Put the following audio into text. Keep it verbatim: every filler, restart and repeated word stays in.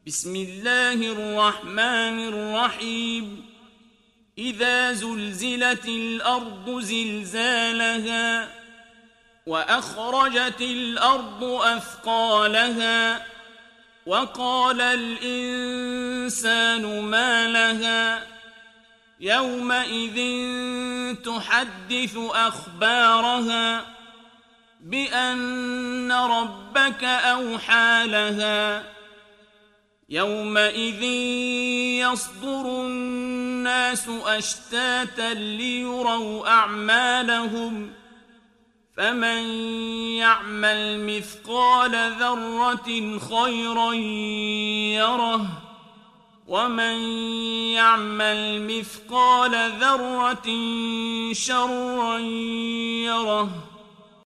بسم الله الرحمن الرحيم إذا زلزلت الأرض زلزالها وأخرجت الأرض أثقالها وقال الإنسان ما لها يومئذ تحدث أخبارها بأن ربك أوحى لها يومئذ يصدر الناس أشتاتا ليروا أعمالهم فمن يعمل مثقال ذرة خيرا يره ومن يعمل مثقال ذرة شرا يره